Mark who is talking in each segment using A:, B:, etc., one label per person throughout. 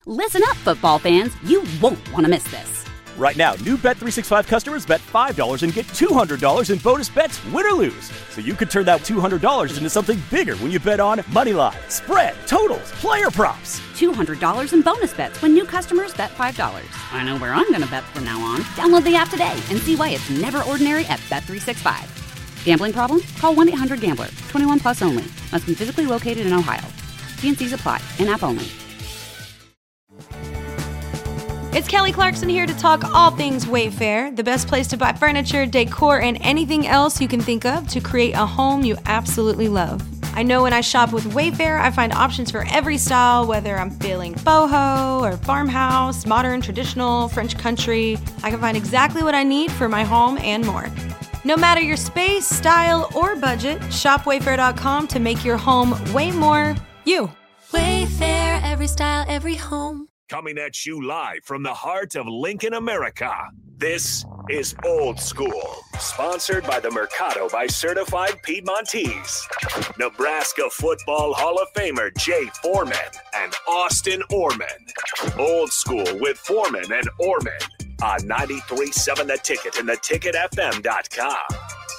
A: Listen up, football fans. You won't want to miss this.
B: Right now, new Bet365 customers bet $5 and get $200 in bonus bets, win or lose. So you could turn that $200 into something bigger when you bet on money line, spread, totals, player props.
A: $200 in bonus bets when new customers bet $5. I know where I'm going to bet from now on. Download the app today and see why it's never ordinary at Bet365. Gambling problem? Call 1-800-GAMBLER. 21 plus only. Must be physically located in Ohio. T&Cs apply. In-app only.
C: It's Kelly Clarkson here to talk all things Wayfair, the best place to buy furniture, decor, and anything else you can think of to create a home you absolutely love. I know when I shop with Wayfair, I find options for every style, whether I'm feeling boho or farmhouse, modern, traditional, French country. I can find exactly what I need for my home and more. No matter your space, style, or budget, shop Wayfair.com to make your home way more you.
D: Wayfair, every style, every home.
E: Coming at you live from the heart of Lincoln, America. This is Old School, sponsored by the Mercado by Certified Piedmontese. Nebraska Football Hall of Famer Jay Foreman and Austin Orman. Old School with Foreman and Orman on 93.7 The Ticket and theticketfm.com.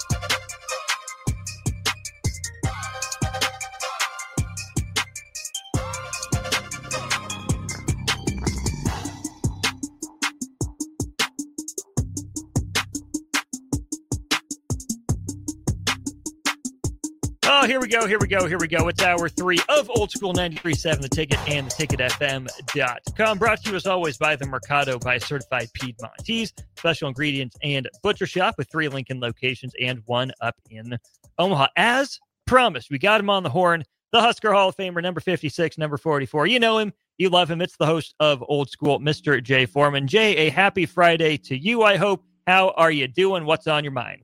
F: Oh, here we go. It's hour 3 of Old School 93.7 The Ticket and theticketfm.com. Brought to you as always by the Mercado by Certified Piedmontese, special ingredients and butcher shop with 3 Lincoln locations and 1 up in Omaha. As promised, we got him on the horn, the Husker Hall of Famer, number 56, number 44. You know him, you love him. It's the host of Old School, Mr. Jay Foreman. Jay, a happy Friday to you, I hope. How are you doing? What's on your mind?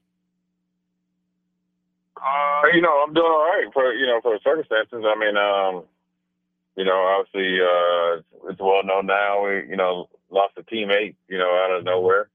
G: I'm doing all right for the circumstances. I mean, obviously, it's well known now. We, lost a teammate, out of nowhere.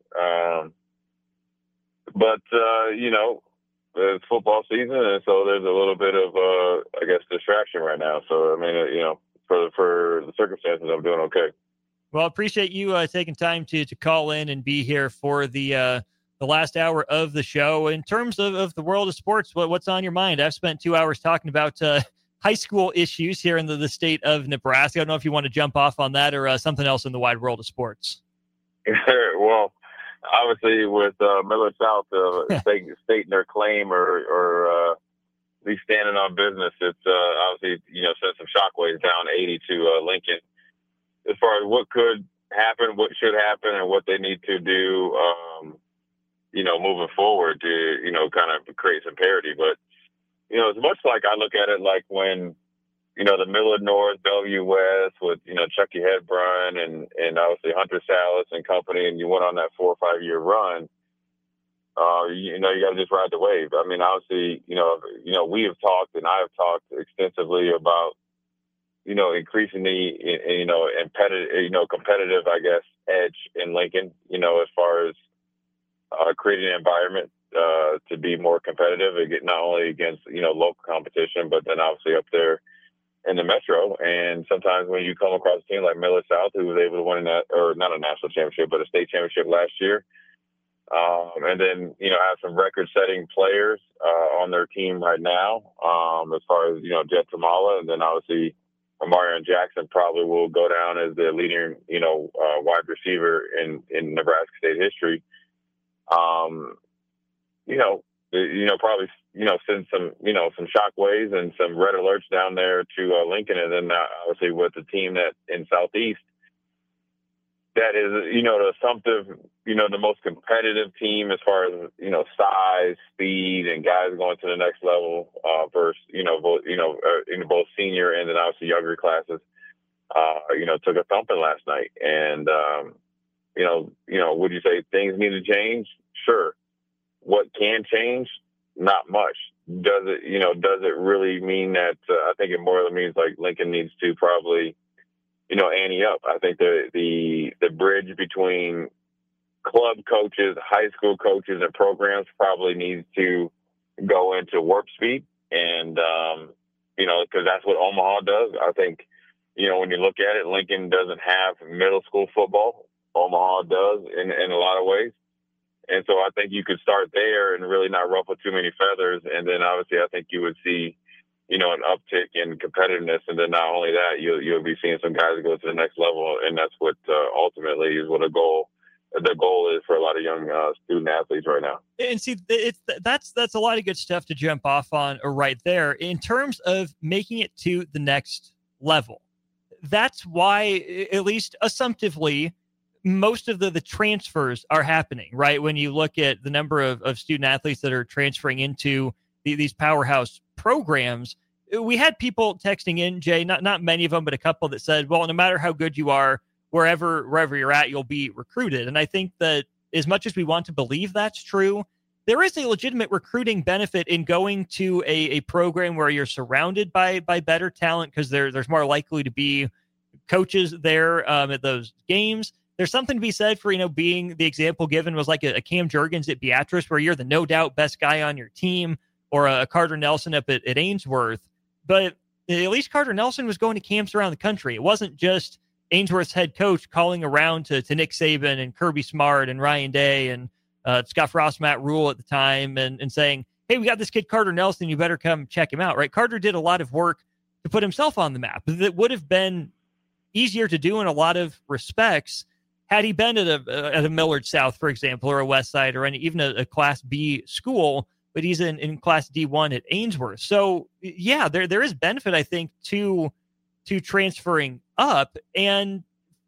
G: But it's football season, and so there's a little bit of, distraction right now. So, I mean, for the circumstances, I'm doing okay.
F: Well, I appreciate you taking time to call in and be here for the last hour of the show. In terms of the world of sports, what's on your mind? I've spent 2 hours talking about high school issues here in the state of Nebraska. I don't know if you want to jump off on that or something else in the wide world of sports.
G: Well, obviously with Millard South stating their claim or at least standing on business, it's obviously, sent some shockwaves down 80 to Lincoln. As far as what could happen, what should happen, and what they need to do, moving forward to, kind of create some parity. But, it's much like I look at it like when, the Millard North, Bellevue West with, Chucky Hedbrun and obviously Hunter Salas and company, and you went on that 4 or 5 year run, you got to just ride the wave. I mean, obviously, we have talked and I have talked extensively about, increasing the, competitive, edge in Lincoln, as far as, creating an environment to be more competitive and get not only against local competition, but then obviously up there in the metro. And sometimes when you come across a team like Millard South, who was able to win that, or not a national championship, but a state championship last year, and then have some record-setting players on their team right now, as far as Jet Tamala, and then obviously Amarion Jackson probably will go down as the leading wide receiver in Nebraska State history. Probably, send some shockwaves and some red alerts down there to Lincoln. And then obviously with the team that in Southeast, that is, the assumptive, the most competitive team as far as, size, speed, and guys going to the next level, versus, in both senior and then obviously younger classes, took a thumping last night. And, would you say things need to change? Sure. What can change? Not much. Does it really mean that, I think it more means like Lincoln needs to probably, ante up. I think the bridge between club coaches, high school coaches, and programs probably needs to go into warp speed. And, because that's what Omaha does. I think, when you look at it, Lincoln doesn't have middle school football. Omaha does in a lot of ways. And so I think you could start there and really not ruffle too many feathers. And then obviously I think you would see, an uptick in competitiveness. And then not only that, you'll be seeing some guys go to the next level. And that's what ultimately is what the goal is for a lot of young student athletes right now.
F: And see, that's a lot of good stuff to jump off on right there in terms of making it to the next level. That's why, at least assumptively, most of the transfers are happening, right? When you look at the number of student athletes that are transferring into these powerhouse programs, we had people texting in, Jay, not many of them, but a couple that said, well, no matter how good you are, wherever you're at, you'll be recruited. And I think that as much as we want to believe that's true, there is a legitimate recruiting benefit in going to a program where you're surrounded by better talent, because there's more likely to be coaches there at those games. There's something to be said for, being the example given was like a Cam Jurgens at Beatrice, where you're the no doubt best guy on your team, or a Carter Nelson up at Ainsworth. But at least Carter Nelson was going to camps around the country. It wasn't just Ainsworth's head coach calling around to Nick Saban and Kirby Smart and Ryan Day and Scott Frost, Matt Rule at the time, and saying, hey, we got this kid Carter Nelson, you better come check him out, right? Carter did a lot of work to put himself on the map that would have been easier to do in a lot of respects had he been at a Millard South, for example, or a West Side, or even a Class B school, but he's in Class D1 at Ainsworth. So, yeah, there is benefit, I think, to transferring up. And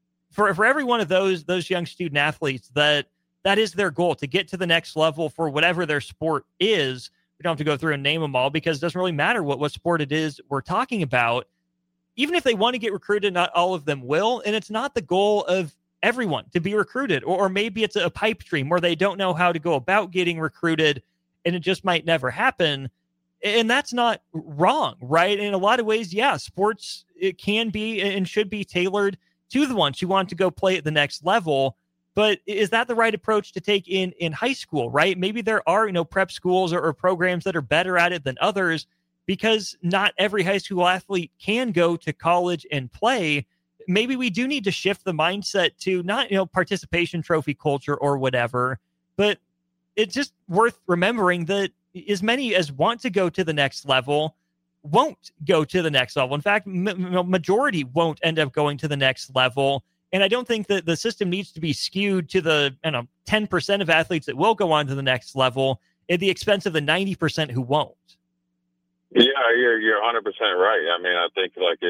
F: for every one of those young student athletes that is their goal, to get to the next level for whatever their sport is. We don't have to go through and name them all, because it doesn't really matter what sport it is we're talking about. Even if they want to get recruited, not all of them will. And it's not the goal of everyone to be recruited, or maybe it's a pipe dream where they don't know how to go about getting recruited and it just might never happen. And that's not wrong, right? In a lot of ways, yeah, sports, it can be and should be tailored to the ones who want to go play at the next level. But is that the right approach to take in high school, right? Maybe there are, prep schools or programs that are better at it than others, because not every high school athlete can go to college and play. Maybe we do need to shift the mindset to not, participation trophy culture or whatever, but it's just worth remembering that as many as want to go to the next level won't go to the next level. In fact, majority won't end up going to the next level. And I don't think that the system needs to be skewed to the 10% of athletes that will go on to the next level at the expense of the 90% who won't.
G: Yeah, you're 100% right. I mean, I think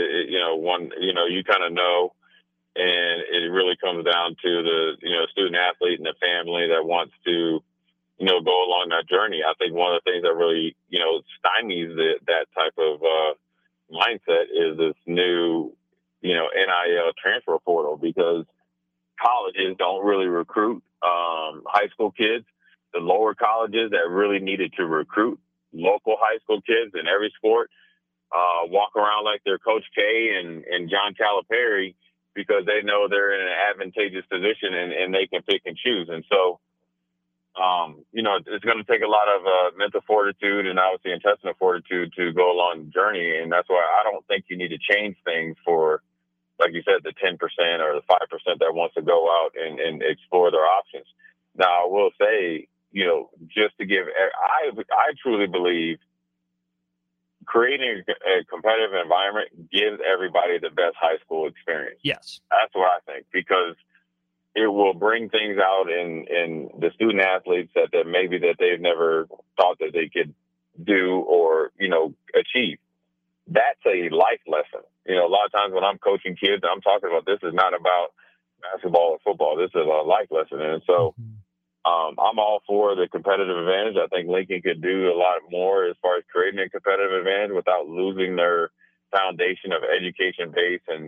G: you kind of know, and it really comes down to the, student athlete and the family that wants to, go along that journey. I think one of the things that really, stymies that type of mindset is this new, NIL transfer portal, because colleges don't really recruit high school kids. The lower colleges that really needed to recruit local high school kids in every sport walk around like they're Coach K and John Calipari, because they know they're in an advantageous position and they can pick and choose. And so, it's going to take a lot of mental fortitude and obviously intestinal fortitude to go along the journey. And that's why I don't think you need to change things for, like you said, the 10% or the 5% that wants to go out and explore their options. Now, I will say, just to give, I truly believe creating a competitive environment gives everybody the best high school experience.
F: Yes.
G: That's what I think, because it will bring things out in the student athletes that maybe that they've never thought that they could do or, achieve. That's a life lesson. A lot of times when I'm coaching kids, I'm talking about, this is not about basketball or football. This is a life lesson. And so, I'm all for the competitive advantage. I think Lincoln could do a lot more as far as creating a competitive advantage without losing their foundation of education base and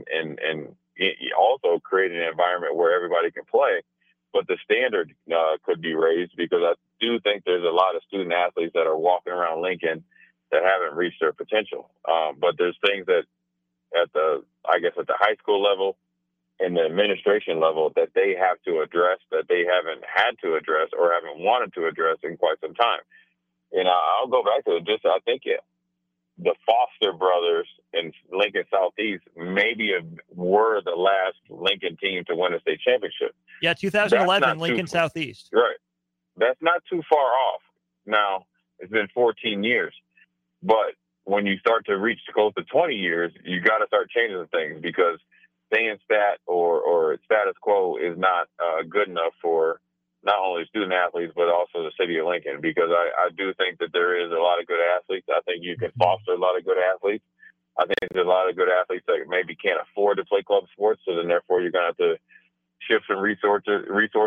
G: also creating an environment where everybody can play. But the standard could be raised, because I do think there's a lot of student athletes that are walking around Lincoln that haven't reached their potential. But there's things that at the high school level and the administration level that they have to address, that they haven't had to address or haven't wanted to address in quite some time. And I'll go back to it. I think the Foster brothers and Lincoln Southeast maybe were the last Lincoln team to win a state championship.
F: Yeah, 2011 Lincoln Southeast.
G: Right. That's not too far off. Now, it's been 14 years. But when you start to reach close to 20 years, you got to start changing things, because staying stat or status quo is not good enough for not only student athletes, but also the city of Lincoln, because I do think that there is a lot of good athletes. I think you can foster a lot of good athletes. I think there's a lot of good athletes that maybe can't afford to play club sports, so then therefore you're going to have to shift some resources,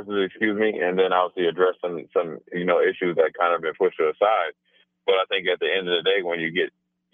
G: and then obviously address some issues that kind of been pushed to the side. But I think at the end of the day, when you get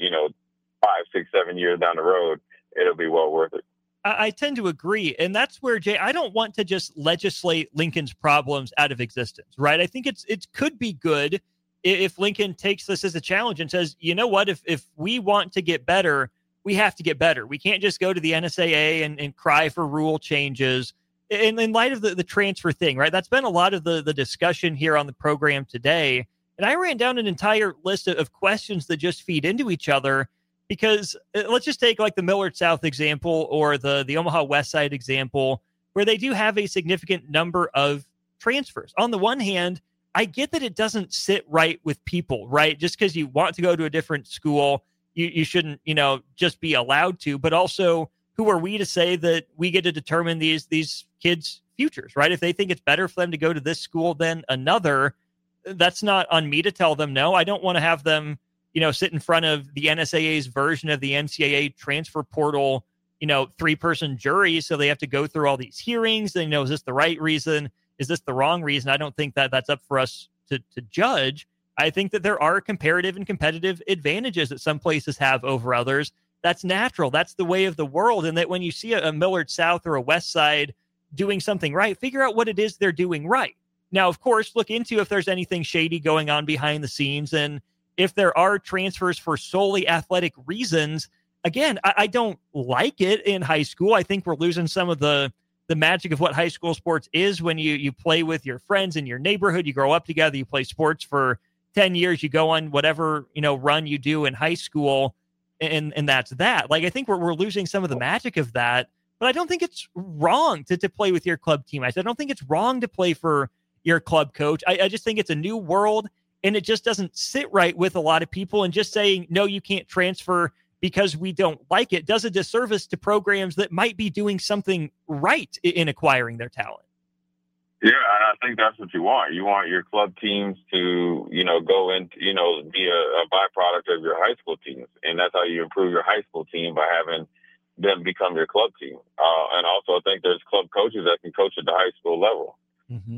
G: 5, 6, 7 years down the road, it'll be well worth it.
F: I tend to agree. And that's where, Jay, I don't want to just legislate Lincoln's problems out of existence, right? I think it could be good if Lincoln takes this as a challenge and says, you know what, if we want to get better, we have to get better. We can't just go to the NSAA and cry for rule changes. In light of the transfer thing, right? That's been a lot of the discussion here on the program today. And I ran down an entire list of questions that just feed into each other, because let's just take like the Millard South example or the Omaha West Side example, where they do have a significant number of transfers. On the one hand, I get that it doesn't sit right with people, right? Just because you want to go to a different school, you shouldn't, just be allowed to. But also, who are we to say that we get to determine these kids' futures, right? If they think it's better for them to go to this school than another, that's not on me to tell them no. I don't want to have them sit in front of the NSAA's version of the NCAA transfer portal, 3-person jury. So they have to go through all these hearings. And, is this the right reason? Is this the wrong reason? I don't think that that's up for us to judge. I think that there are comparative and competitive advantages that some places have over others. That's natural. That's the way of the world. And that when you see a Millard South or a West Side doing something right, figure out what it is they're doing right. Now, of course, look into if there's anything shady going on behind the scenes. And if there are transfers for solely athletic reasons, again, I don't like it in high school. I think we're losing some of the magic of what high school sports is when you play with your friends in your neighborhood. You grow up together, you play sports for 10 years, you go on whatever, run you do in high school. And that's that. Like, I think we're losing some of the magic of that, but I don't think it's wrong to play with your club teammates. I don't think it's wrong to play for your club coach. I just think it's a new world, and it just doesn't sit right with a lot of people. And just saying, no, you can't transfer because we don't like it does a disservice to programs that might be doing something right in acquiring their talent.
G: Yeah, and I think that's what you want. You want your club teams to, go into, be a byproduct of your high school teams. And that's how you improve your high school team, by having them become your club team. And also, I think there's club coaches that can coach at the high school level. Mm-hmm.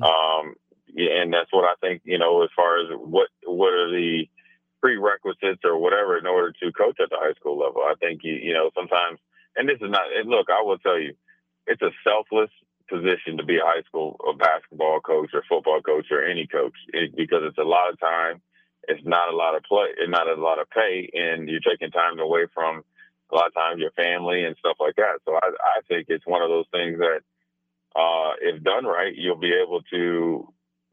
G: And that's what I think, as far as what are the prerequisites or whatever in order to coach at the high school level. I think, sometimes, and this is not, and look, I will tell you, it's a selfless position to be a high school basketball coach or football coach or any coach, because it's a lot of time. It's not a lot of play and not a lot of pay. And you're taking time away from a lot of times your family and stuff like that. So I think it's one of those things that, if done right, you'll be able to,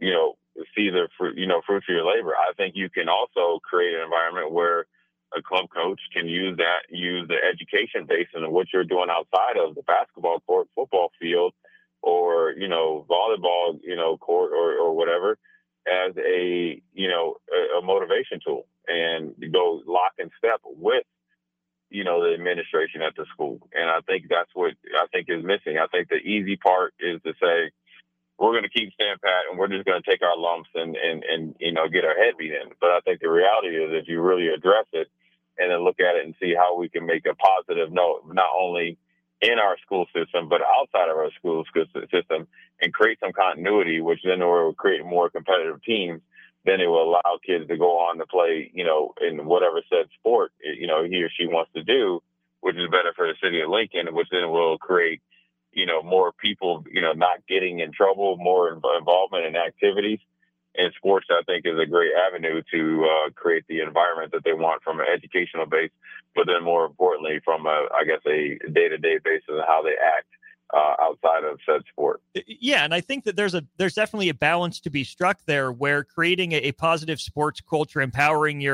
G: see the fruits of your labor. I think you can also create an environment where a club coach can use the education base and what you're doing outside of the basketball court, football field, or, volleyball, court or whatever, as a motivation tool, and go lock and step with, the administration at the school. And I think that's what I think is missing. I think the easy part is to say, we're going to keep staying pat and we're just going to take our lumps and get our head beat in. But I think the reality is, if you really address it and then look at it and see how we can make a positive note, not only in our school system, but outside of our school system, and create some continuity, which then will create more competitive teams, then it will allow kids to go on to play, in whatever said sport, he or she wants to do, which is better for the city of Lincoln, which then will create, more people, not getting in trouble, more involvement in activities. And sports, I think, is a great avenue to create the environment that they want from an educational base, but then more importantly, from a day-to-day basis of how they act outside of said sport.
F: Yeah, and I think that there's definitely a balance to be struck there, where creating a positive sports culture, empowering your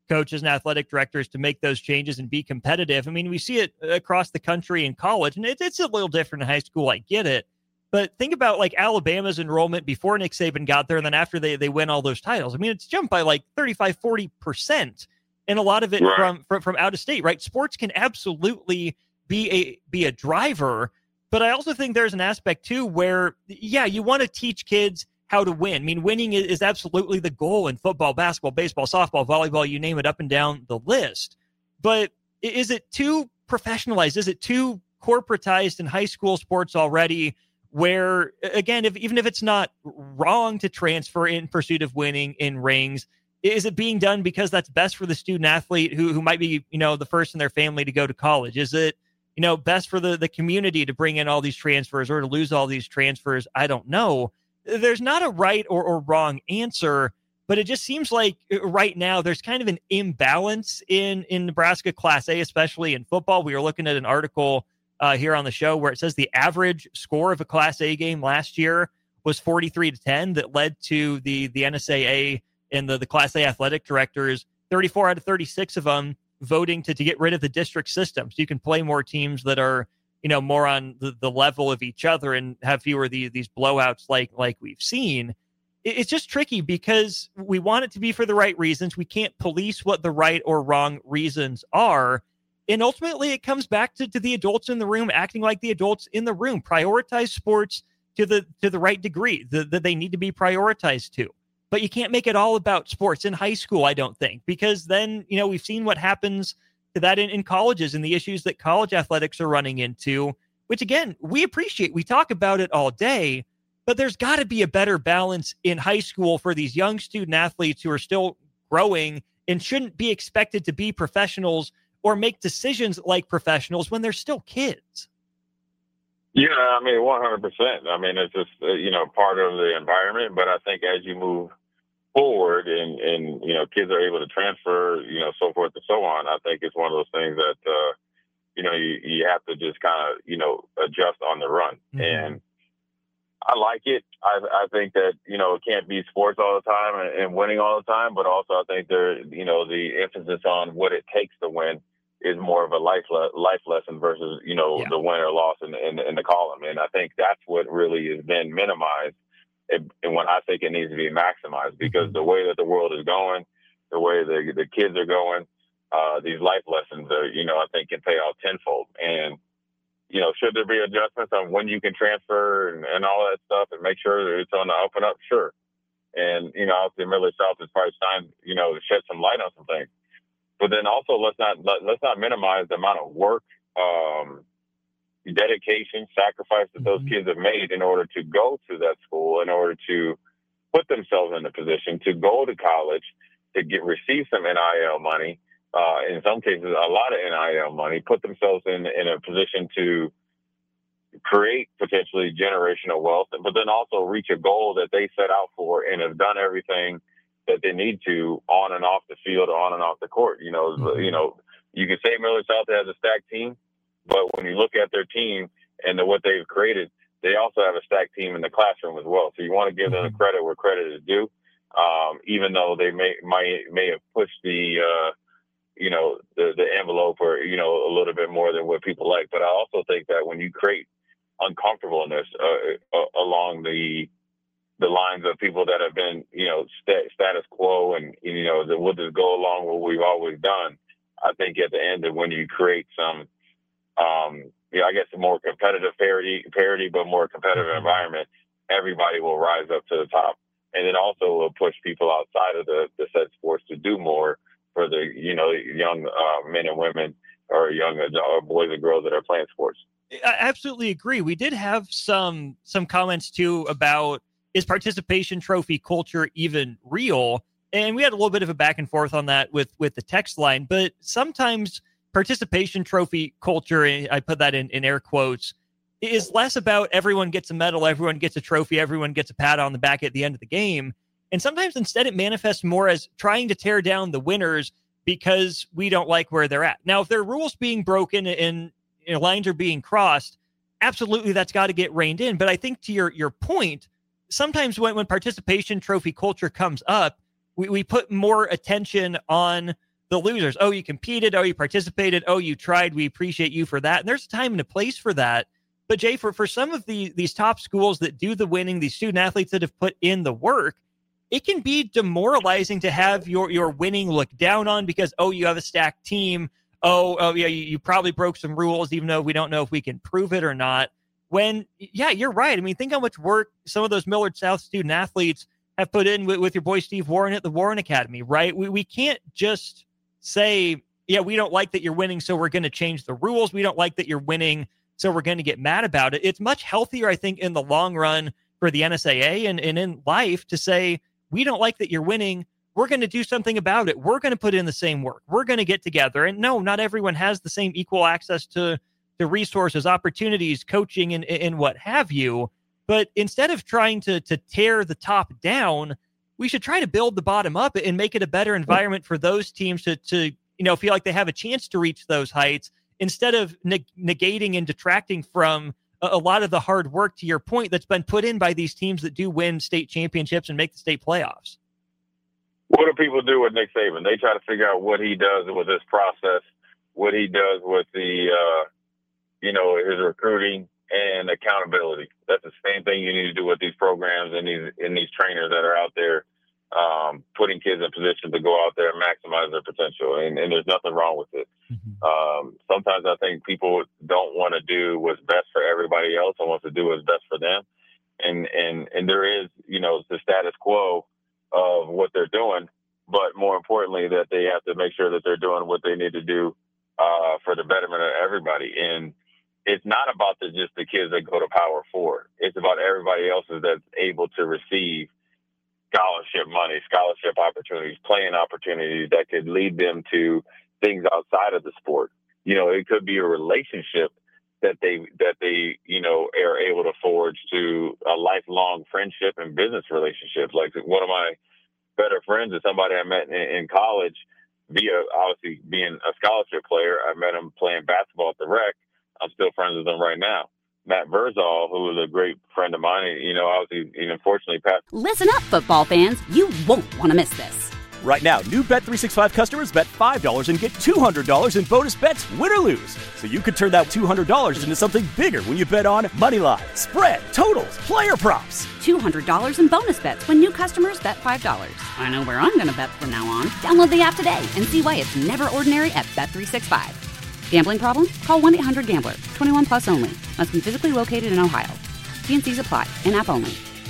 F: coaches and athletic directors to make those changes and be competitive. I mean, we see it across the country in college, and it's a little different in high school. I get it. But think about like Alabama's enrollment before Nick Saban got there, and then after they win all those titles. I mean, it's jumped by like 35, 40%. And a lot of it from out of state, right? Sports can absolutely be a driver. But I also think there's an aspect too where, yeah, you want to teach kids how to win. I mean, winning is absolutely the goal in football, basketball, baseball, softball, volleyball, you name it, up and down the list. But is it too professionalized? Is it too corporatized in high school sports already, where, again, even if it's not wrong to transfer in pursuit of winning in rings, is it being done because that's best for the student athlete who might be, the first in their family to go to college? Is it, best for the community to bring in all these transfers or to lose all these transfers? I don't know. There's not a right or wrong answer, but it just seems like right now there's kind of an imbalance in Nebraska Class A, especially in football. We were looking at an article here on the show where it says the average score of a Class A game last year was 43-10. That led to the NSAA and the Class A athletic directors, 34 out of 36 of them voting to get rid of the district system. So you can play more teams that are, more on the level of each other and have fewer these blowouts like we've seen. It's just tricky because we want it to be for the right reasons. We can't police what the right or wrong reasons are. And ultimately, it comes back to the adults in the room acting like the adults in the room. Prioritize sports to the right degree that they need to be prioritized to. But you can't make it all about sports in high school, I don't think, because then, we've seen what happens to that in colleges and the issues that college athletics are running into, which, again, we appreciate. We talk about it all day, but there's got to be a better balance in high school for these young student athletes who are still growing and shouldn't be expected to be professionals or make decisions like professionals when they're still kids.
G: Yeah, 100%. I mean, it's just, part of the environment. But I think as you move forward and kids are able to transfer, so forth and so on, I think it's one of those things that, you have to just kind of, adjust on the run. Mm-hmm. And I like it. I think that, it can't be sports all the time and winning all the time. But also I think the emphasis on what it takes to win is more of a life lesson versus, the win or loss in the column. And I think that's what really has been minimized. And when I think it needs to be maximized, because the way that the world is going, the way the kids are going, these life lessons are, I think can pay off tenfold. And, should there be adjustments on when you can transfer and all that stuff and make sure that it's on the up and up? Sure. And, obviously Miller South is probably time, to shed some light on some things. But then also let's not minimize the amount of work, dedication, sacrifice that those kids have made in order to go to that school, in order to put themselves in a position to go to college, to receive some NIL money, in some cases a lot of NIL money, put themselves in a position to create potentially generational wealth, but then also reach a goal that they set out for and have done everything that they need to on and off the field, on and off the court. You can say Miller South has a stacked team, but when you look at their team and what they've created, they also have a stacked team in the classroom as well. So you want to give them the credit where credit is due, even though they may have pushed the envelope or, a little bit more than what people like. But I also think that when you create uncomfortableness along the lines of people that have been, status quo and, that will just go along with what we've always done, I think at the end of when you create some, I guess a more competitive parity, but more competitive environment, everybody will rise up to the top. And it also will push people outside of the said sports to do more for the, young men and women or young boys and girls that are playing sports.
F: I absolutely agree. We did have some comments too about, is participation trophy culture even real? And we had a little bit of a back and forth on that with the text line, but sometimes participation trophy culture, and I put that in air quotes, is less about everyone gets a medal, everyone gets a trophy, everyone gets a pat on the back at the end of the game. And sometimes instead it manifests more as trying to tear down the winners because we don't like where they're at. Now, if there are rules being broken and lines are being crossed, absolutely that's got to get reined in. But I think to your point, sometimes when participation trophy culture comes up, we put more attention on the losers. Oh, you competed. Oh, you participated. Oh, you tried. We appreciate you for that. And there's a time and a place for that. But Jay, for some of these top schools that do the winning, these student athletes that have put in the work, it can be demoralizing to have your winning looked down on because, oh, you have a stacked team. Oh yeah, you probably broke some rules, even though we don't know if we can prove it or not. When, yeah, you're right. I mean, think how much work some of those Millard South student athletes have put in with your boy Steve Warren at the Warren Academy, right? We can't just say, yeah, we don't like that you're winning, so we're going to change the rules. We don't like that you're winning, so we're going to get mad about it. It's much healthier, I think, in the long run for the NSAA and in life to say, we don't like that you're winning. We're going to do something about it. We're going to put in the same work. We're going to get together. And no, not everyone has the same equal access to resources, opportunities, coaching, and what have you. But instead of trying to tear the top down, we should try to build the bottom up and make it a better environment for those teams to feel like they have a chance to reach those heights instead of negating and detracting from a lot of the hard work, to your point, that's been put in by these teams that do win state championships and make the state playoffs.
G: What do people do with Nick Saban? They try to figure out what he does with this process, what he does with the, his recruiting and accountability. That's the same thing you need to do with these programs and these trainers that are out there, putting kids in position to go out there and maximize their potential. And there's nothing wrong with it. Mm-hmm. Sometimes I think people don't want to do what's best for everybody else and want to do what's best for them. And there is, the status quo of what they're doing, but more importantly, that they have to make sure that they're doing what they need to do for the betterment of everybody. And it's not about just the kids that go to Power 4. It's about everybody else that's able to receive scholarship money, scholarship opportunities, playing opportunities that could lead them to things outside of the sport. It could be a relationship that they are able to forge to a lifelong friendship and business relationships. Like one of my better friends is somebody I met in college via obviously being a scholarship player. I met him playing basketball at the Rec. I'm still friends with him right now. Matt Verzal, who was a great friend of mine, obviously, unfortunately passed.
A: Listen up, football fans. You won't want to miss this.
B: Right now, new Bet365 customers bet $5 and get $200 in bonus bets, win or lose. So you could turn that $200 into something bigger when you bet on money line, spread, totals, player props.
A: $200 in bonus bets when new customers bet $5. I know where I'm going to bet from now on. Download the app today and see why it's never ordinary at Bet365. Gambling problem? Call 1-800-GAMBLER. 21 plus only. Must be physically located in Ohio. T&Cs apply. In-app only.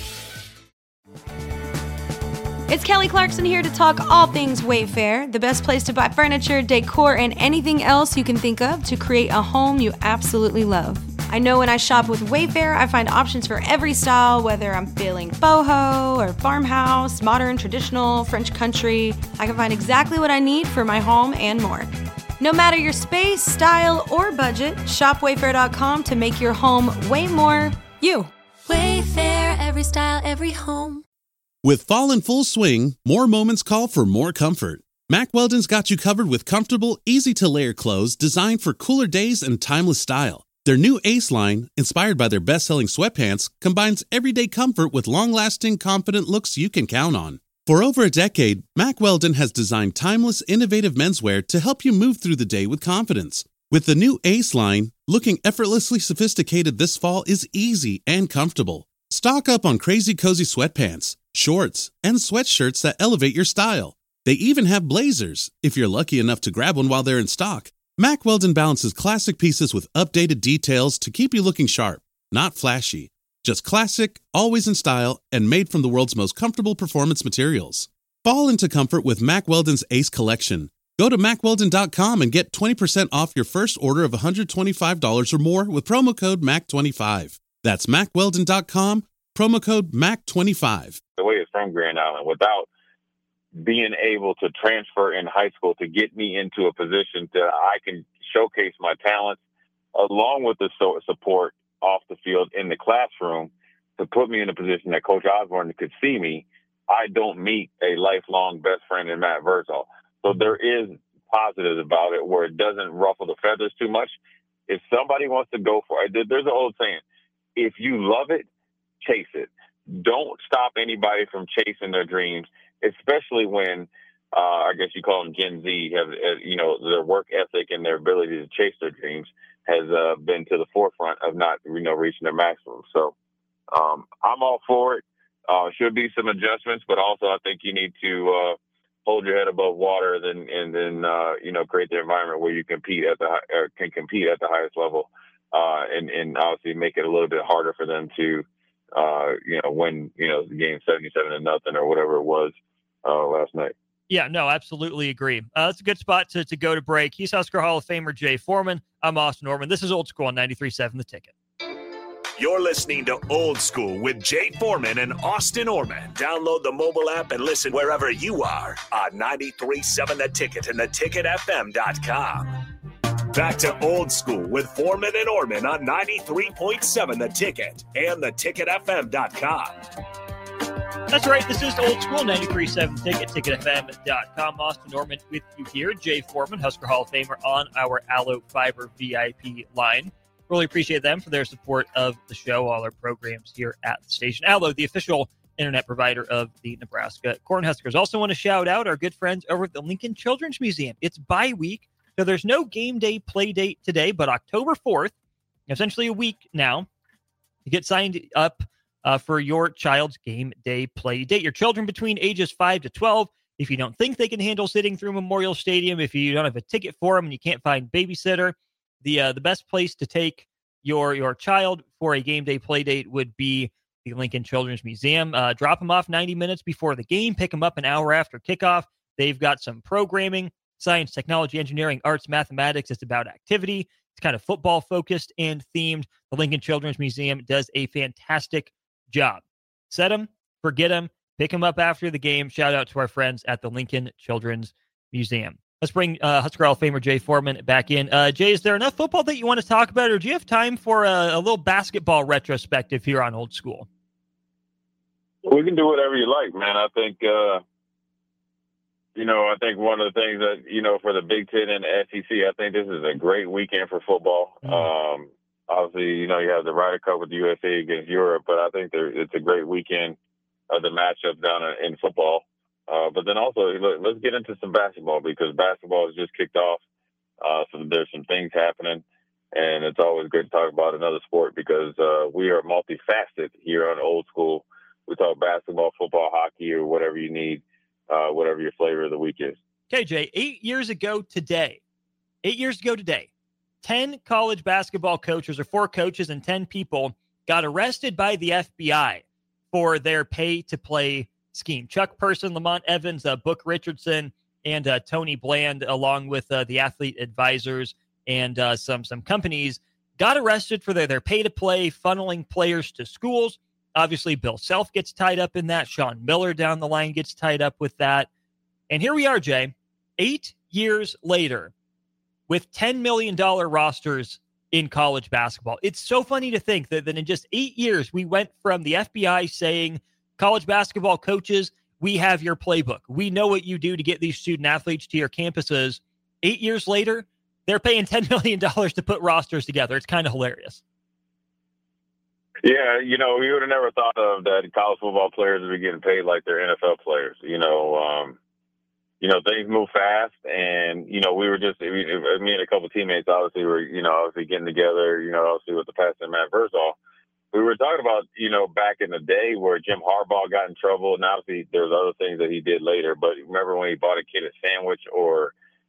C: It's Kelly Clarkson here to talk all things Wayfair, the best place to buy furniture, decor, and anything else you can think of to create a home you absolutely love. I know when I shop with Wayfair, I find options for every style, whether I'm feeling boho or farmhouse, modern, traditional, French country. I can find exactly what I need for my home and more. No matter your space, style, or budget, shop Wayfair.com to make your home way more you.
D: Wayfair, every style, every home.
H: With fall in full swing, more moments call for more comfort. Mack Weldon's got you covered with comfortable, easy-to-layer clothes designed for cooler days and timeless style. Their new Ace line, inspired by their best-selling sweatpants, combines everyday comfort with long-lasting, confident looks you can count on. For over a decade, Mack Weldon has designed timeless, innovative menswear to help you move through the day with confidence. With the new Ace line, looking effortlessly sophisticated this fall is easy and comfortable. Stock up on crazy cozy sweatpants, shorts, and sweatshirts that elevate your style. They even have blazers, if you're lucky enough to grab one while they're in stock. Mack Weldon balances classic pieces with updated details to keep you looking sharp, not flashy. Just classic, always in style, and made from the world's most comfortable performance materials. Fall into comfort with Mack Weldon's Ace Collection. Go to MackWeldon.com and get 20% off your first order of $125 or more with promo code MAC25. That's MackWeldon.com, promo code MAC25.
G: The way it's from Grand Island, without being able to transfer in high school to get me into a position that I can showcase my talents along with the support off the field in the classroom to put me in a position that Coach Osborne could see me, I don't meet a lifelong best friend in Matt Verzal. So there is positives about it where it doesn't ruffle the feathers too much. If somebody wants to go for it, there's an old saying, if you love it, chase it. Don't stop anybody from chasing their dreams, especially when I guess you call them Gen Z, have, their work ethic and their ability to chase their dreams has been to the forefront of not, reaching their maximum. So I'm all for it. Should be some adjustments, but also I think you need to hold your head above water, and then create the environment where you can compete at the highest level, and obviously make it a little bit harder for them to win the game 77-0 or whatever it was last night.
F: Yeah, no, absolutely agree. That's a good spot to go to break. He's Husker Hall of Famer Jay Foreman. I'm Austin Orman. This is Old School on 93.7 The Ticket.
E: You're listening to Old School with Jay Foreman and Austin Orman. Download the mobile app and listen wherever you are on 93.7 The Ticket and theticketfm.com. Back to Old School with Foreman and Orman on 93.7 The Ticket and theticketfm.com.
F: That's right. This is Old School, 93.7 Ticket, ticketfm.com. Austin Orman with you here. Jay Foreman, Husker Hall of Famer, on our Allo Fiber VIP line. Really appreciate them for their support of the show, all our programs here at the station. Allo, the official internet provider of the Nebraska Cornhuskers. Also want to shout out our good friends over at the Lincoln Children's Museum. It's bye week, so there's no game day play date today, but October 4th, essentially a week now, to get signed up for your child's game day play date. Your children between ages 5 to 12, if you don't think they can handle sitting through Memorial Stadium, if you don't have a ticket for them and you can't find babysitter, the best place to take your child for a game day play date would be the Lincoln Children's Museum. Drop them off 90 minutes before the game, pick them up an hour after kickoff. They've got some programming, science, technology, engineering, arts, mathematics. It's about activity. It's kind of football focused and themed. The Lincoln Children's Museum does a fantastic job. Set them, forget them, pick them up after the game. Shout out to our friends at the Lincoln Children's Museum. Let's bring Husker Hall of Famer Jay Foreman back in. Jay, is there enough football that you want to talk about, or do you have time for a little basketball retrospective here on Old School?
G: We can do whatever you like, man. I think, I think one of the things that, for the Big Ten and the SEC, I think this is a great weekend for football. Mm-hmm. Obviously, you have the Ryder Cup with the USA against Europe, but I think it's a great weekend of the matchup down in football. But then also, let's get into some basketball, because basketball has just kicked off. So there's some things happening, and it's always great to talk about another sport, because we are multifaceted here on Old School. We talk basketball, football, hockey, or whatever you need, whatever your flavor of the week is.
F: Okay, Jay, 8 years ago today, 10 college basketball coaches, or 4 coaches and 10 people, got arrested by the FBI for their pay-to-play scheme. Chuck Person, Lamont Evans, Book Richardson, and Tony Bland, along with the athlete advisors and some companies, got arrested for their pay-to-play, funneling players to schools. Obviously, Bill Self gets tied up in that. Sean Miller down the line gets tied up with that. And here we are, Jay, 8 years later, with $10 million rosters in college basketball. It's so funny to think that in just 8 years, we went from the FBI saying, college basketball coaches, we have your playbook. We know what you do to get these student athletes to your campuses. 8 years later, they're paying $10 million to put rosters together. It's kind of hilarious.
G: Yeah, we would have never thought of that college football players would be getting paid like they're NFL players. Things move fast, and, we were just, me and a couple of teammates obviously were, obviously getting together, obviously with the Pastor Matt Versall. We were talking about, back in the day where Jim Harbaugh got in trouble, and obviously there's other things that he did later, but remember when he bought a kid a sandwich or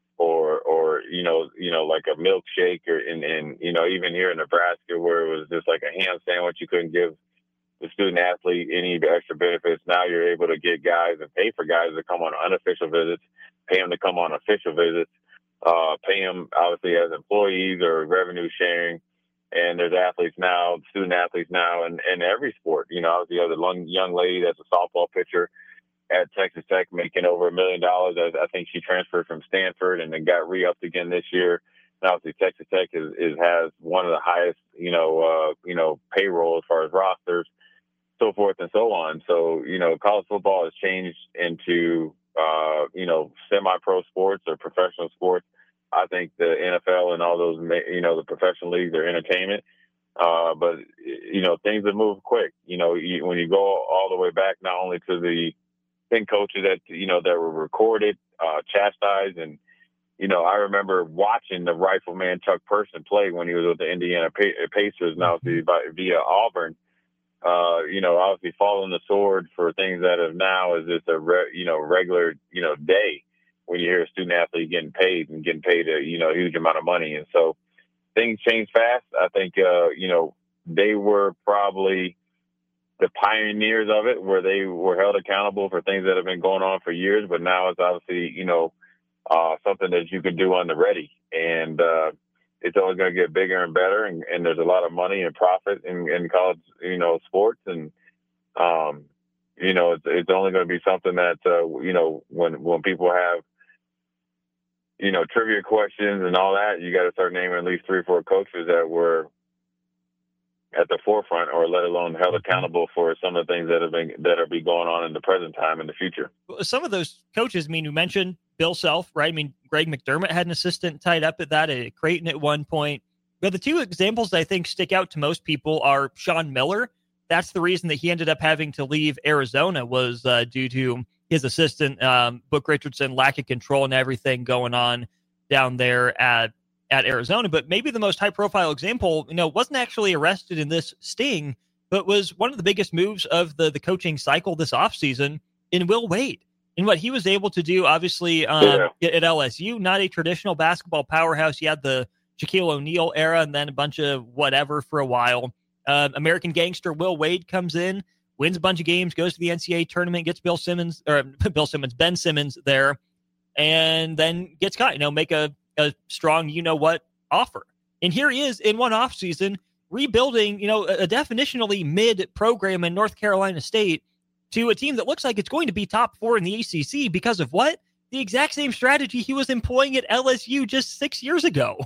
G: like a milkshake, or even here in Nebraska where it was just like a ham sandwich, you couldn't give the student athlete any extra benefits. Now you're able to get guys and pay for guys to come on unofficial visits, pay them to come on official visits, pay them obviously as employees or revenue sharing. And there's athletes now, student athletes now, in every sport. Obviously you have the young lady that's a softball pitcher at Texas Tech making over $1 million. I think she transferred from Stanford and then got re-upped again this year. And obviously Texas Tech has one of the highest, payroll as far as rosters, so forth and so on. So, college football has changed into, semi-pro sports or professional sports. I think the NFL and all those, the professional leagues are entertainment. But things have moved quick. When you go all the way back, not only to the 10 coaches that, that were recorded, chastised. And, I remember watching the rifleman Chuck Person play when he was with the Indiana Pacers, and obviously via Auburn. Obviously following the sword for things that have now is just a regular day when you hear a student athlete getting paid a huge amount of money. And so things change fast. I think they were probably the pioneers of it, where they were held accountable for things that have been going on for years, but now it's obviously something that you can do on the ready, and it's only going to get bigger and better, and there's a lot of money and profit in college, sports, and it's only going to be something that when people have trivia questions and all that, you got to start naming at least 3 or 4 coaches that were at the forefront, or let alone held accountable for some of the things that are going on in the present time and the future.
F: Some of those coaches, you mentioned Bill Self, right? Greg McDermott had an assistant tied up at that at Creighton at one point. But the 2 examples that I think stick out to most people are Sean Miller. That's the reason that he ended up having to leave Arizona, was due to his assistant, Book Richardson, lack of control and everything going on down there at Arizona. But maybe the most high-profile example, wasn't actually arrested in this sting, but was one of the biggest moves of the coaching cycle this offseason in Will Wade. And what he was able to do, obviously, at LSU, not a traditional basketball powerhouse. He had the Shaquille O'Neal era and then a bunch of whatever for a while. American gangster Will Wade comes in, wins a bunch of games, goes to the NCAA tournament, gets Ben Simmons there, and then gets caught, make a strong offer. And here he is in one offseason rebuilding, a definitionally mid program in North Carolina State to a team that looks like it's going to be top 4 in the ACC because of what? The exact same strategy he was employing at LSU just 6 years ago.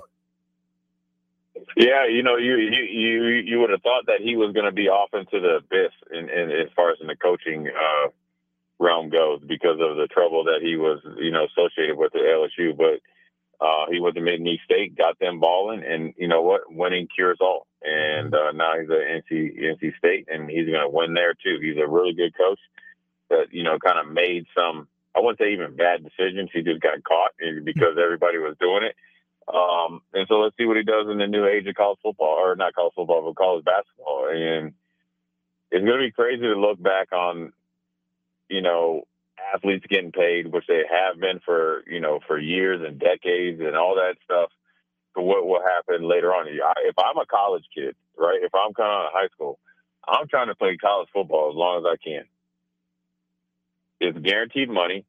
G: Yeah, you would have thought that he was going to be off into the abyss in as far as in the coaching realm goes, because of the trouble that he was, associated with at LSU. But he went to Mid-East State, got them balling, and you know what? Winning cures all. And now he's at NC State, and he's going to win there too. He's a really good coach that, kind of made some, I wouldn't say even bad decisions. He just got caught because everybody was doing it. And so let's see what he does in the new age of college football, or not college football, but college basketball. And it's going to be crazy to look back on, athletes getting paid, which they have been for years and decades and all that stuff, for what will happen later on. If I'm a college kid, right, if I'm coming out of high school, I'm trying to play college football as long as I can. It's guaranteed money.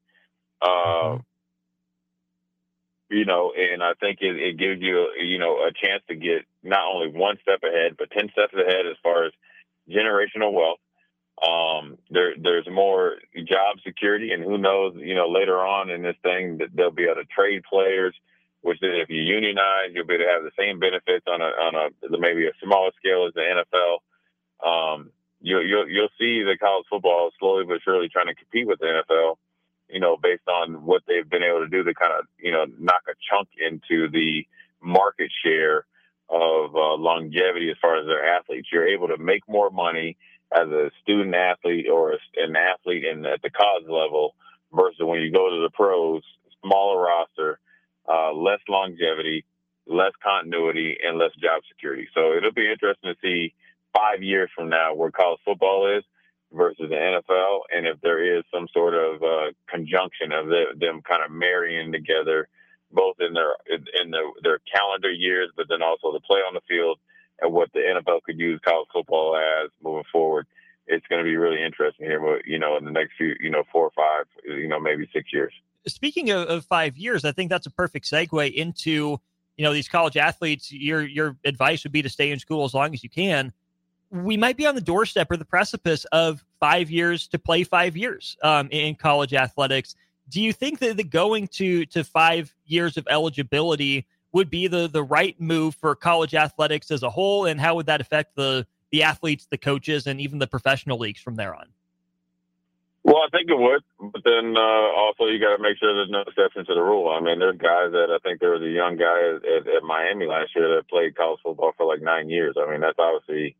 G: And I think it gives you, a chance to get not only one step ahead, but 10 steps ahead as far as generational wealth. There's more job security, and who knows, later on in this thing that they'll be able to trade players, which if you unionize, you'll be able to have the same benefits on a maybe a smaller scale as the NFL. You'll see the college football slowly but surely trying to compete with the NFL, based on what they've been able to do to kind of, knock a chunk into the market share of longevity as far as their athletes. You're able to make more money as a student athlete or an athlete at the college level versus when you go to the pros, smaller roster, less longevity, less continuity, and less job security. So it'll be interesting to see 5 years from now where college football is versus the NFL, and if there is some sort of conjunction of them kind of marrying together, both in their calendar years, but then also the play on the field and what the NFL could use college football as moving forward. It's going to be really interesting here, but in the next few, 4 or 5, maybe 6 years.
F: Speaking of 5 years, I think that's a perfect segue into, these college athletes. Your advice would be to stay in school as long as you can. We might be on the doorstep or the precipice of 5 years to play 5 years in college athletics. Do you think that the going to 5 years of eligibility would be the right move for college athletics as a whole? And how would that affect the athletes, the coaches, and even the professional leagues from there on?
G: Well, I think it would, but then also you got to make sure there's no exception to the rule. I mean, there's guys that I think there was a young guy at Miami last year that played college football for like 9 years. I mean, that's obviously,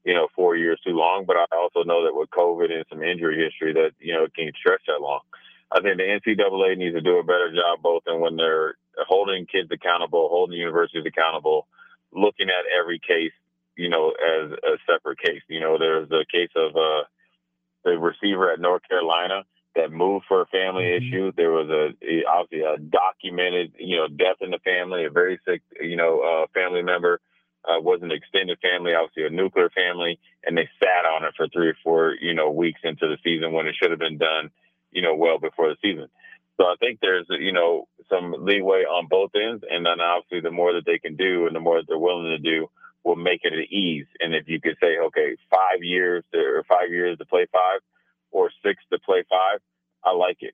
G: 4 years too long. But I also know that with COVID and some injury history that, it can stretch that long. I think the NCAA needs to do a better job both in when they're holding kids accountable, holding universities accountable, looking at every case, as a separate case. There's the case of the receiver at North Carolina that moved for a family issue. There was obviously a documented, death in the family, a very sick, family member. Was an extended family, obviously a nuclear family, and they sat on it for 3 or 4, weeks into the season when it should have been done, well before the season. So I think there's, some leeway on both ends. And then obviously the more that they can do and the more that they're willing to do will make it an ease. And if you could say, okay, 5 years to play 5 or 6 to play 5, I like it.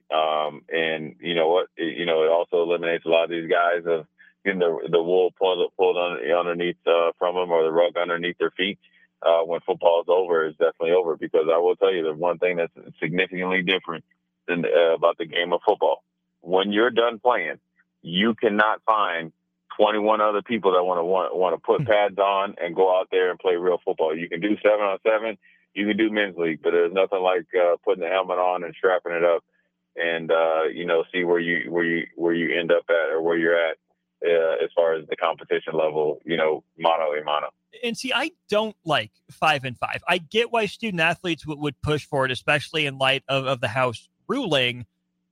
G: And you know what, it also eliminates a lot of these guys of getting the wool pulled underneath from them or the rug underneath their feet. When football is over, it's definitely over. Because I will tell you the one thing that's significantly different than about the game of football. When you're done playing, you cannot find 21 other people that want to put pads on and go out there and play real football. You can do 7-on-7, you can do men's league, but there's nothing like putting the helmet on and strapping it up and see where you end up at or where you're at as far as the competition level, mano a mano.
F: And see, I don't like 5-5. I get why student athletes would push for it, especially in light of the House ruling.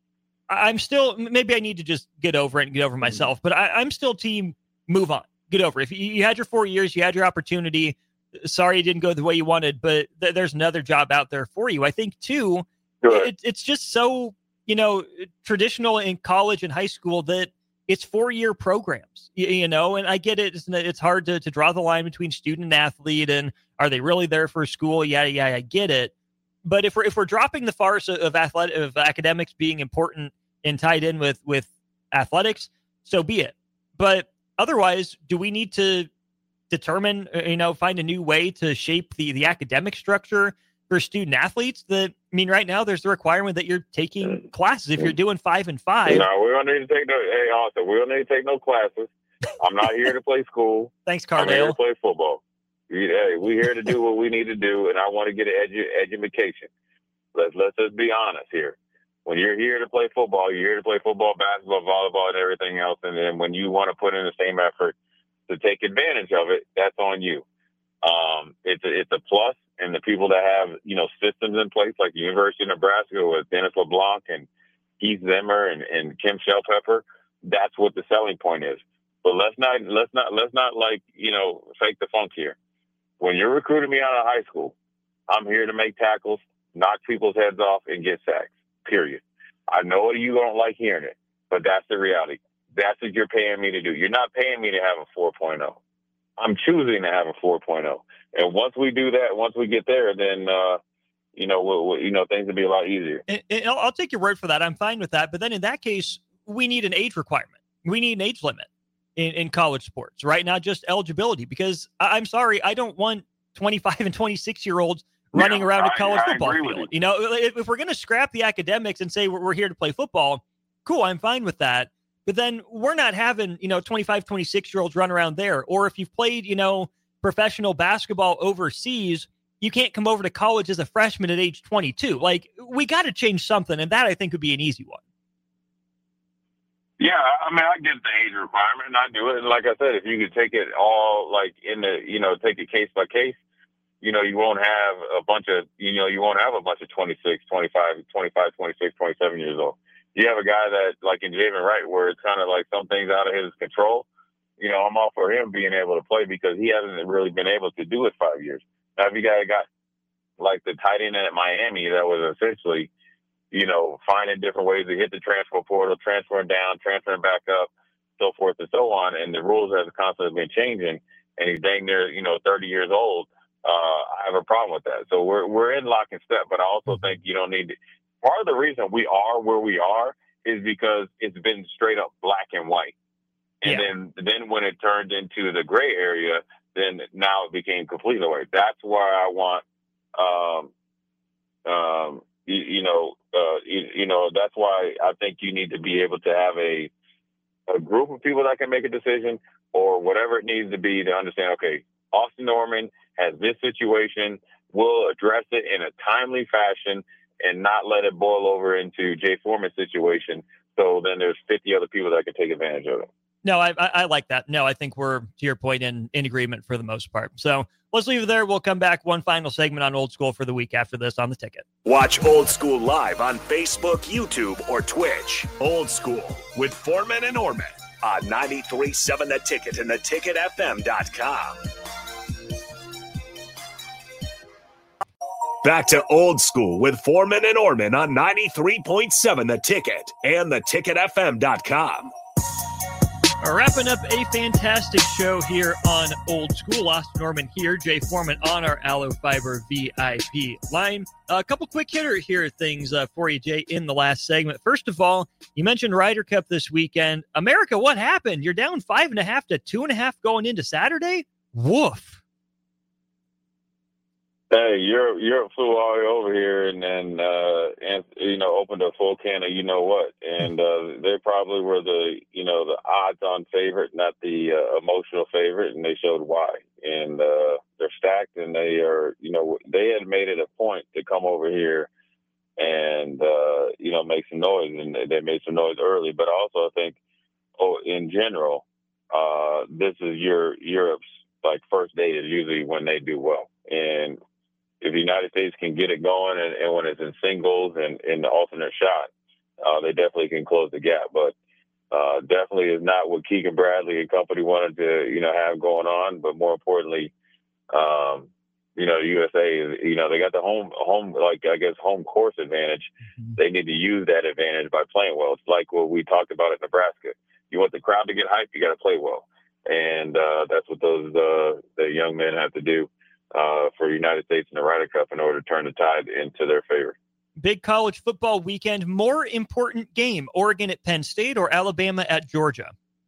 F: I'm still, maybe I need to just get over it and get over myself, but I'm still team move on, get over it. If you had your 4 years, you had your opportunity. Sorry, it didn't go the way you wanted, but there's another job out there for you. I think too, it's just so, traditional in college and high school that it's 4-year programs, and I get it. It's hard to draw the line between student and athlete, and are they really there for school? Yeah, I get it. But if we're dropping the farce of academics being important and tied in with athletics, so be it. But otherwise, do we need to determine, find a new way to shape the academic structure for student athletes? Right now there's the requirement that you're taking classes if you're doing 5-5.
G: No, we don't need to take we don't need to take no classes. I'm not here to play school.
F: Thanks, Cardale.
G: I'm here to play football. We're here to do what we need to do, and I want to get an education. Let's just be honest here. When you're here to play football, you're here to play football, basketball, volleyball, and everything else. And then when you want to put in the same effort to take advantage of it, that's on you. It's a plus, and the people that have systems in place, like the University of Nebraska with Dennis LeBlanc and Keith Zimmer and Kim Shelpepper, that's what the selling point is. But let's not fake the funk here. When you're recruiting me out of high school, I'm here to make tackles, knock people's heads off, and get sacks, period. I know you don't like hearing it, but that's the reality. That's what you're paying me to do. You're not paying me to have a 4.0. I'm choosing to have a 4.0. And once we do that, once we get there, then, things will be a lot easier.
F: And I'll take your word for that. I'm fine with that. But then in that case, we need an age requirement. We need an age limit in college sports, right? Not just eligibility, because I'm sorry, I don't want 25 and 26-year-olds running around a college football field. If we're going to scrap the academics and say we're here to play football, cool, I'm fine with that. But then we're not having, 25, 26-year-olds run around there. Or if you've played, professional basketball overseas, you can't come over to college as a freshman at age 22. Like, we got to change something. And that, I think, would be an easy one.
G: Yeah, I get the age requirement and I do it. And like I said, if you could take it all take it case by case, you won't have a bunch of 26, 27 years old. You have a guy that, like in Javen Wright, where it's kind of like some things out of his control. I'm all for him being able to play because he hasn't really been able to do it 5 years. Now, if you got like the tight end at Miami that was essentially, finding different ways to hit the transfer portal, transferring down, transferring back up, so forth and so on. And the rules have constantly been changing. And he's dang near, 30 years old. I have a problem with that. So we're in lock and step, but I also think you don't need to. Part of the reason we are where we are is because it's been straight up black and white. And then when it turned into the gray area, then now it became completely white. That's why I want, that's why I think you need to be able to have a group of people that can make a decision or whatever it needs to be to understand, okay, Austin Norman has this situation. We'll address it in a timely fashion and not let it boil over into Jay Foreman's situation. So then there's 50 other people that can take advantage of it.
F: No, I like that. No, I think we're, to your point, in agreement for the most part. So let's leave it there. We'll come back one final segment on Old School for the week after this on The Ticket.
E: Watch Old School live on Facebook, YouTube, or Twitch. Old School with Foreman and Orman on 93.7 The Ticket and theticketfm.com. Back to Old School with Foreman and Orman on 93.7 The Ticket and theticketfm.com.
F: Wrapping up a fantastic show here on Old School. Austin Norman here, Jay Foreman on our Allo Fiber VIP line. A couple quick hitter here things for you, Jay, in the last segment. First of all, you mentioned Ryder Cup this weekend. America, what happened? You're down 5.5 to 2.5 going into Saturday? Woof.
G: Hey, Europe flew all the way over here and opened a full can of you know what, and they probably were the odds-on favorite, not the emotional favorite, and they showed why. And they're stacked, and they are they had made it a point to come over here and make some noise, and they made some noise early. But also I think, in general, this is Europe's first date is usually when they do well, and if the United States can get it going and when it's in singles and in the alternate shot, they definitely can close the gap. But definitely is not what Keegan Bradley and company wanted to, have going on. But more importantly, USA is, they got the home course advantage. Mm-hmm. They need to use that advantage by playing well. It's like what we talked about at Nebraska. You want the crowd to get hyped, you got to play well. And that's what the young men have to do. For United States in the Ryder Cup in order to turn the tide into their favor.
F: Big college football weekend. More important game, Oregon at Penn State or Alabama at Georgia?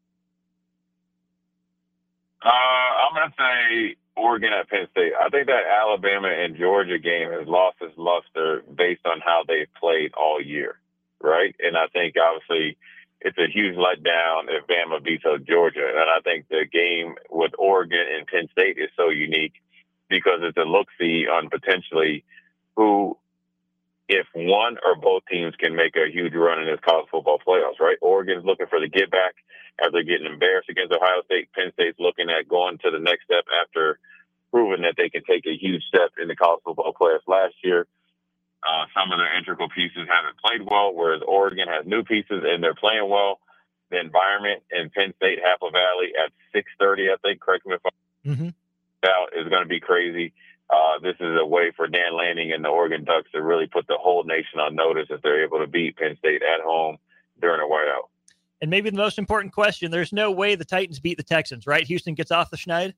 G: I'm going to say Oregon at Penn State. I think that Alabama and Georgia game has lost its luster based on how they've played all year, right? And I think, obviously, it's a huge letdown if Bama beats up Georgia. And I think the game with Oregon and Penn State is so unique because it's a look-see on potentially who, if one or both teams can make a huge run in this college football playoffs, right? Oregon's looking for the get back after getting embarrassed against Ohio State. Penn State's looking at going to the next step after proving that they can take a huge step in the college football playoffs last year. Some of their integral pieces haven't played well, whereas Oregon has new pieces and they're playing well. The environment in Penn State, Apple Valley at 6:30, I think, correct me if I'm out, is going to be crazy. This is a way for Dan Lanning and the Oregon Ducks to really put the whole nation on notice if they're able to beat Penn State at home during a whiteout.
F: And maybe the most important question, there's no way the Titans beat the Texans, right? Houston gets off the schneid?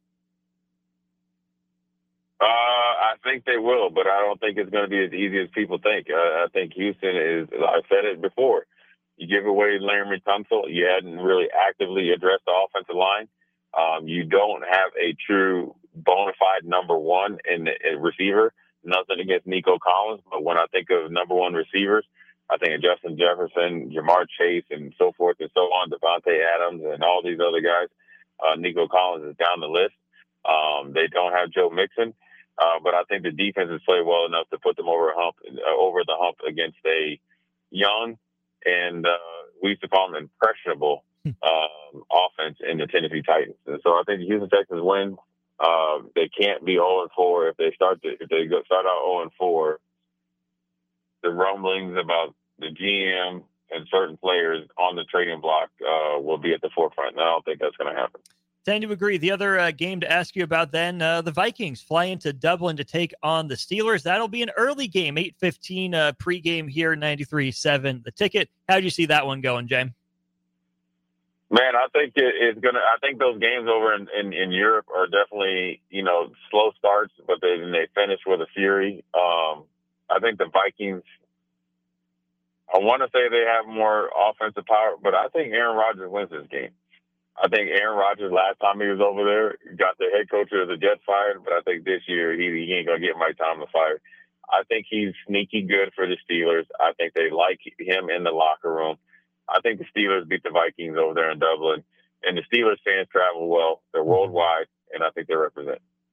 G: I think they will, but I don't think it's going to be as easy as people think. I think Houston is, I said it before, you give away Laremy Tunsil, you hadn't really actively addressed the offensive line. You don't have a true bona fide number one in the receiver. Nothing against Nico Collins, but when I think of number one receivers, I think of Justin Jefferson, Jamar Chase, and so forth and so on, Devontae Adams, and all these other guys. Nico Collins is down the list. They don't have Joe Mixon, but I think the defense has played well enough to put them over the hump against a young and we used to call them impressionable offense in the Tennessee Titans. And so I think the Houston Texans win. They can't be 0-4 if they start out 0-4. The rumblings about the GM and certain players on the trading block will be at the forefront. And I don't think that's going to happen.
F: Tend to agree. The other game to ask you about then, the Vikings fly into Dublin to take on the Steelers. That'll be an early game, 8:15 pregame here, 93.7 The Ticket. How do you see that one going, Jay?
G: Man, I think it's gonna. I think those games over in Europe are definitely slow starts, but they finish with a fury. I think the Vikings. I want to say they have more offensive power, but I think Aaron Rodgers wins this game. I think Aaron Rodgers, last time he was over there, got the head coach of the Jets fired, but I think this year he ain't going to get Mike Tomlin fired. I think he's sneaky good for the Steelers. I think they like him in the locker room. I think the Steelers beat the Vikings over there in Dublin, and the Steelers fans travel well. They're worldwide, and I think they represent.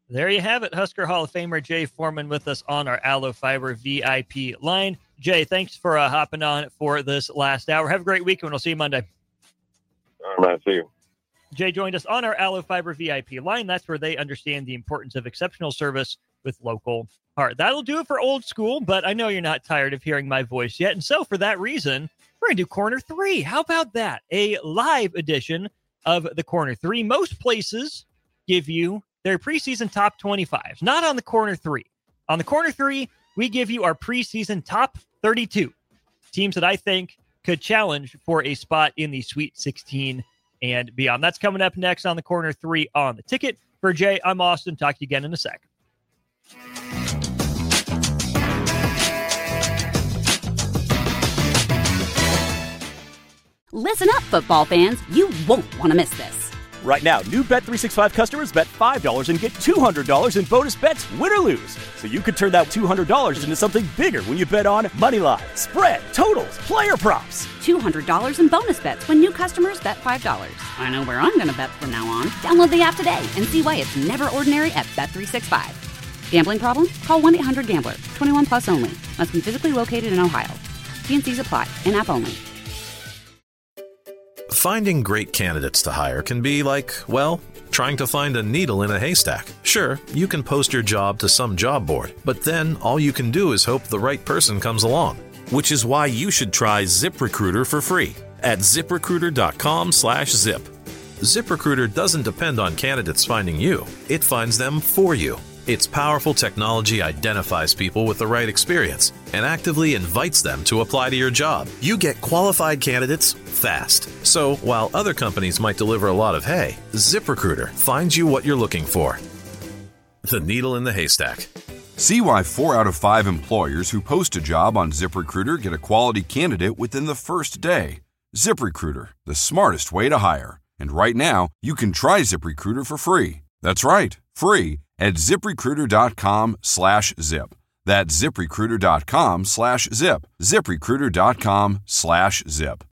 F: There you have it. Husker Hall of Famer Jay Foreman with us on our Allo Fiber VIP line. Jay, thanks for hopping on for this last hour. Have a great weekend. We'll see you Monday.
G: All right, see you.
F: Jay joined us on our Allo Fiber VIP line. That's where they understand the importance of exceptional service with local heart. That'll do it for Old School, but I know you're not tired of hearing my voice yet. And so for that reason, we're going to do Corner 3. How about that? A live edition of the Corner 3. Most places give you their preseason top 25s, not on the Corner 3. On the Corner 3, we give you our preseason top 32 teams that I think could challenge for a spot in the Sweet 16 and beyond. That's coming up next on the Corner 3 on the Ticket. For Jay, I'm Austin. Talk to you again in a sec.
A: Listen up, football fans. You won't want to miss this.
B: Right now, new Bet365 customers bet $5 and get $200 in bonus bets, win or lose. So you could turn that $200 into something bigger when you bet on money line, spread, totals, player props.
A: $200 in bonus bets when new customers bet $5. I know where I'm going to bet from now on. Download the app today and see why it's never ordinary at Bet365. Gambling problem? Call 1-800-GAMBLER. 21 plus only. Must be physically located in Ohio. T&Cs apply. In-app only.
I: Finding great candidates to hire can be like, well, trying to find a needle in a haystack. Sure, you can post your job to some job board, but then all you can do is hope the right person comes along. Which is why you should try ZipRecruiter for free at ZipRecruiter.com/zip. ZipRecruiter doesn't depend on candidates finding you. It finds them for you. Its powerful technology identifies people with the right experience and actively invites them to apply to your job. You get qualified candidates fast. So while other companies might deliver a lot of hay, ZipRecruiter finds you what you're looking for. The needle in the haystack.
J: See why 4 out of 5 employers who post a job on ZipRecruiter get a quality candidate within the first day. ZipRecruiter, the smartest way to hire. And right now, you can try ZipRecruiter for free. That's right, free at ZipRecruiter.com/zip. That's ZipRecruiter.com/zip. ZipRecruiter.com/zip.